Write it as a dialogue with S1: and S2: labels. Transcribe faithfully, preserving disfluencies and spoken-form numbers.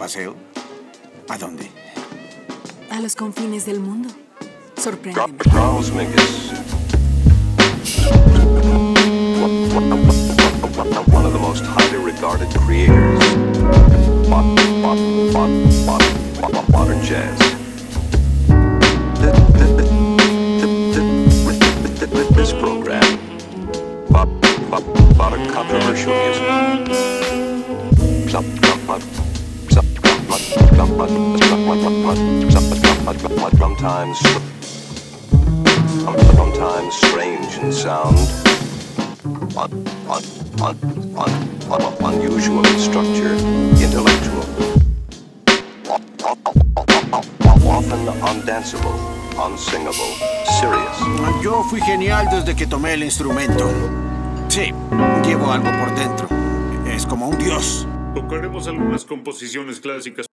S1: paseo? ¿A dónde?
S2: A los confines del mundo. Sorpréndeme.
S3: Charles Mingus. One of the most highly regarded creators. Modern jazz. This program about a controversial music. Sometimes, sometimes strange in sound, un, un, un, un, un, unusual in structure, intellectual, often undanceable, unsingable, serious.
S1: Yo fui genial desde que tomé el instrumento. Sí, llevo algo por dentro. Es como un dios.
S4: Tocaremos algunas composiciones clásicas.